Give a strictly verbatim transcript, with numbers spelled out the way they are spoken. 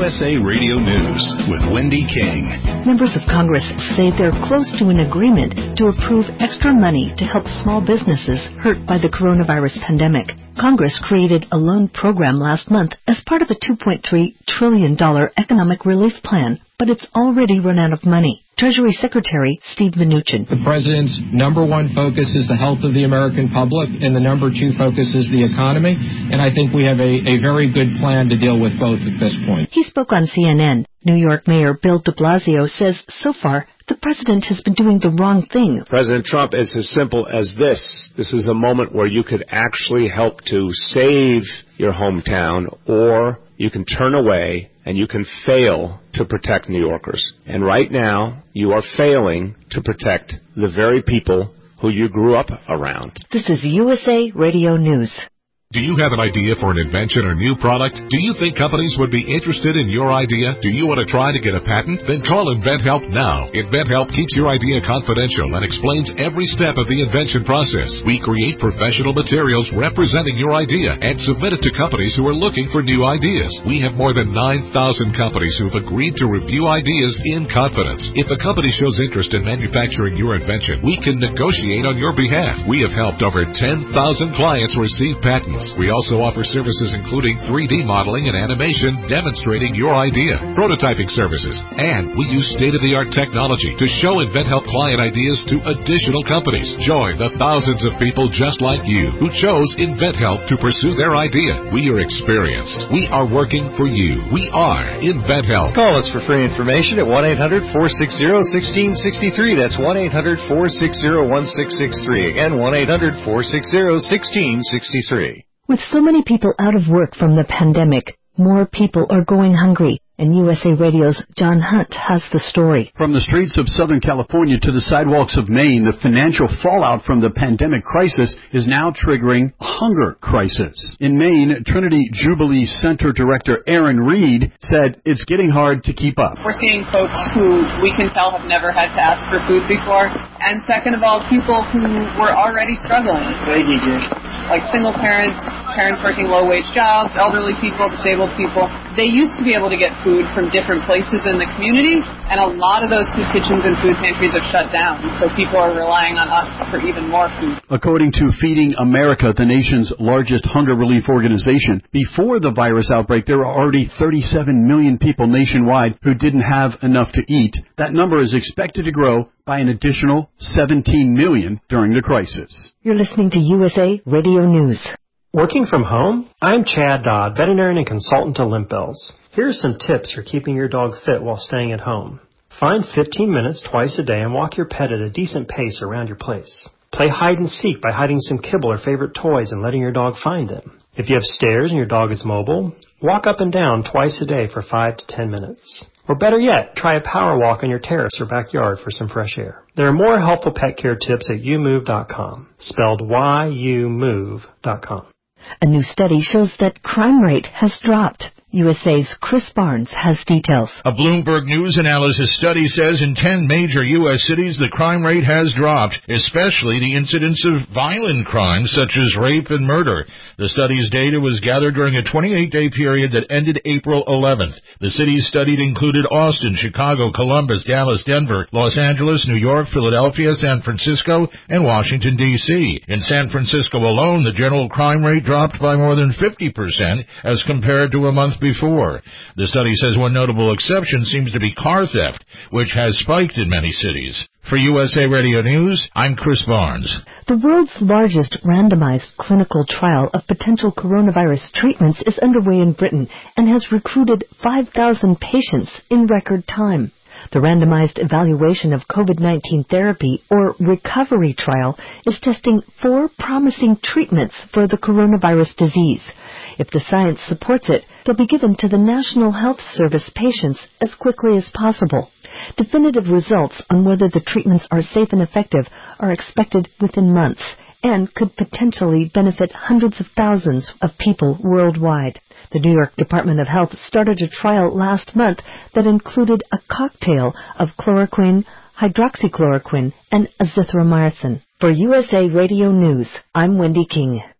S A Radio News with Wendy King. Members of Congress say they're close to an agreement to approve extra money to help small businesses hurt by the coronavirus pandemic. Congress created a loan program last month as part of a two point three trillion dollars economic relief plan, but it's already run out of money. Treasury Secretary Steve Mnuchin. The President's number one focus is the health of the American public, and the number two focus is the economy. And I think we have a, a very good plan to deal with both at this point. He spoke on C N N. New York Mayor Bill de Blasio says so far the President has been doing the wrong thing. President Trump is as simple as this. This is a moment where you could actually help to save your hometown, or you can turn away and you can fail to protect New Yorkers. And right now, you are failing to protect the very people who you grew up around. This is U S A Radio News. Do you have an idea for an invention or new product? Do you think companies would be interested in your idea? Do you want to try to get a patent? Then call InventHelp now. InventHelp keeps your idea confidential and explains every step of the invention process. We create professional materials representing your idea and submit it to companies who are looking for new ideas. We have more than nine thousand companies who have agreed to review ideas in confidence. If a company shows interest in manufacturing your invention, we can negotiate on your behalf. We have helped over ten thousand clients receive patents. We also offer services including three D modeling and animation demonstrating your idea, prototyping services, and we use state-of-the-art technology to show InventHelp client ideas to additional companies. Join the thousands of people just like you who chose InventHelp to pursue their idea. We are experienced. We are working for you. We are InventHelp. Call us for free information at one eight hundred four six zero one six six three. That's one eight hundred four six zero one six six three. Again, one eight hundred four six zero one six six three. With so many people out of work from the pandemic, more people are going hungry. And U S A Radio's John Hunt has the story. From the streets of Southern California to the sidewalks of Maine, the financial fallout from the pandemic crisis is now triggering a hunger crisis. In Maine, Trinity Jubilee Center Director Aaron Reed said it's getting hard to keep up. We're seeing folks who we can tell have never had to ask for food before. And second of all, people who were already struggling. Like single parents, parents working low-wage jobs, elderly people, disabled people. They used to be able to get food from different places in the community, and a lot of those food kitchens and food pantries have shut down, so people are relying on us for even more food. According to Feeding America, the nation's largest hunger relief organization, before the virus outbreak, there were already thirty-seven million people nationwide who didn't have enough to eat. That number is expected to grow by an additional seventeen million during the crisis. You're listening to U S A Radio News. Working from home? I'm Chad Dodd, veterinarian and consultant to Limp Bells. Here's some tips for keeping your dog fit while staying at home. Find fifteen minutes twice a day and walk your pet at a decent pace around your place. Play hide and seek by hiding some kibble or favorite toys and letting your dog find them. If you have stairs and your dog is mobile, walk up and down twice a day for five to ten minutes. Or better yet, try a power walk on your terrace or backyard for some fresh air. There are more helpful pet care tips at you move dot com, spelled Y U move dot com. A new study shows that crime rate has dropped. U S A's Chris Barnes has details. A Bloomberg News analysis study says in ten major U S cities the crime rate has dropped, especially the incidence of violent crimes such as rape and murder. The study's data was gathered during a twenty-eight day period that ended April eleventh. The cities studied included Austin, Chicago, Columbus, Dallas, Denver, Los Angeles, New York, Philadelphia, San Francisco, and Washington, D C In San Francisco alone, the general crime rate dropped by more than fifty percent as compared to a month before. The study says one notable exception seems to be car theft, which has spiked in many cities. For U S A Radio News, I'm Chris Barnes. The world's largest randomized clinical trial of potential coronavirus treatments is underway in Britain and has recruited five thousand patients in record time. The randomized evaluation of COVID nineteen therapy, or recovery trial, is testing four promising treatments for the coronavirus disease. If the science supports it, they'll be given to the National Health Service patients as quickly as possible. Definitive results on whether the treatments are safe and effective are expected within months and could potentially benefit hundreds of thousands of people worldwide. The New York Department of Health started a trial last month that included a cocktail of chloroquine, hydroxychloroquine, and azithromycin. For U S A Radio News, I'm Wendy King.